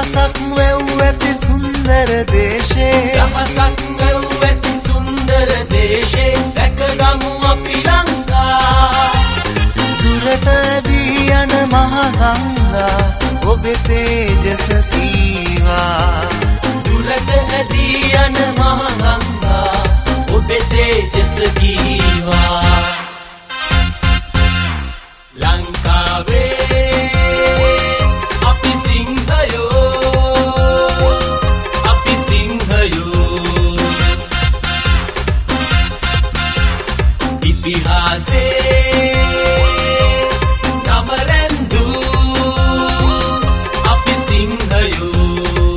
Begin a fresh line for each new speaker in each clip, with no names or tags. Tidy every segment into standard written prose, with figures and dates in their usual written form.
දහසක් වැව් ඇති සුන්දර දේශේ
දහසක් වැව් ඇති සුන්දර දේශේ දැකගමු අපි ලංකා
දුරට දී යන මහ ගංගා ඔබේ තේජස කීවා
දුරට දී යන මහ ගංගා ඔබේ තේජස කීවා ලංකාවේ අපි සිංහයෝ ඉතිහාසේ නම රැඳු අපි සිංහයෝ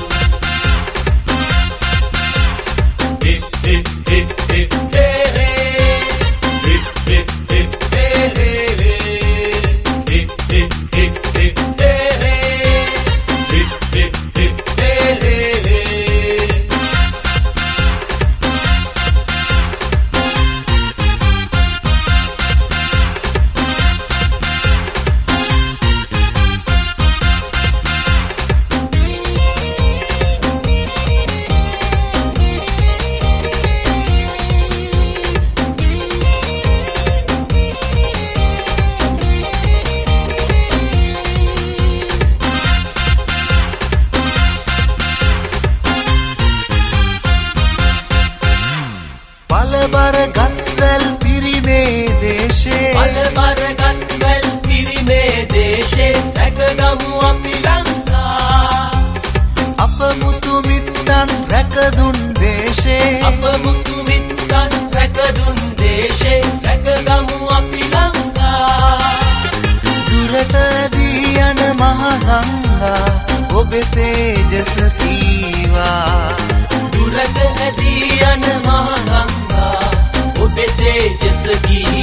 පළබර ගස්වැල් පිරිමේ දේශේ
පළබර ගස්වැල් පිරිමේ දේශේ දැකගමු අපි ලංකා
අප මුතු මිත්තන් රැකදුන් දේශේ
අප මුතු මිත්තන් රැකදුන් දේශේ දැකගමු අපි ලංකා
දුරට දී යන මහ ගංගා ඔබේ තේජස කීවා
දුරට දී යන මහ ගංගා ඔබේ තේජස කීවා